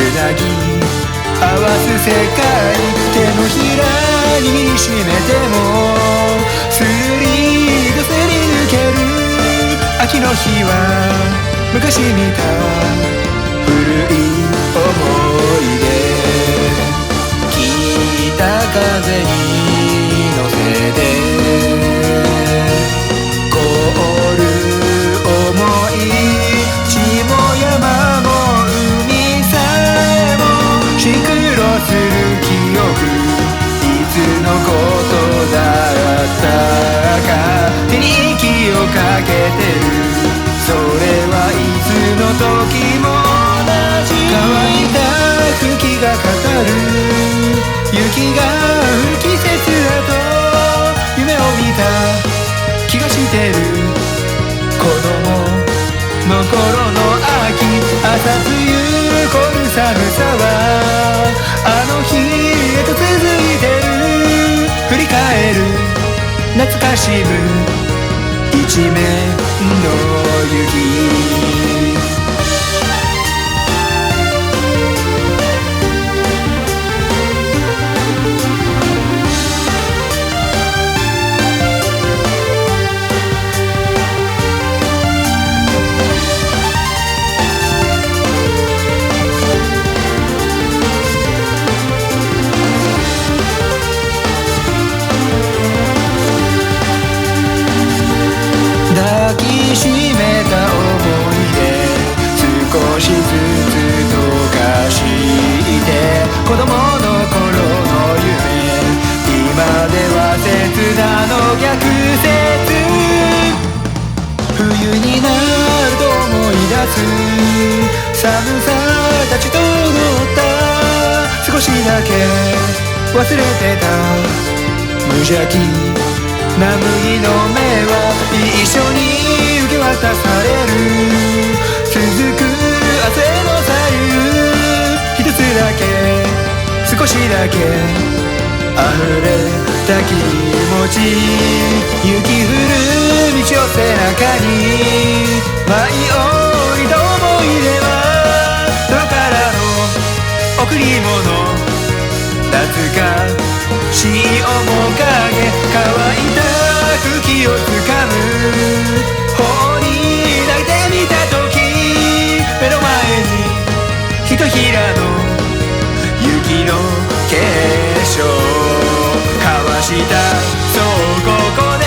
なぎ合わす世界手のひら握りしめてもすりとすり抜ける秋の日は昔見た古い思い出北風に乗せて凍る想い地も山も海さえもシンクロする記憶いつのことだったか手に息をかけてるそれはいつの時も同じ乾いた空気が語る雪が降る季節だと夢を見た気がしてる子供の頃の秋朝露凍る寒さはあの日へと続いてる振り返る懐かしむ一面の雪抱きしめた想い出少しずつ溶かして子供の頃の夢今では切なの逆説冬になると思い出す寒さ立ちと踊った少しだけ忘れてた無邪気な麦の芽は一緒に受け渡される続く明日への左右一つだけ少しだけ溢れた気持ち雪降る道を背中に舞い降りた思い出は空からの贈り物懐かしい面影乾いた空気をつかむ方に投げてみた時目の前にひとひらの雪の結晶交わしたそうここ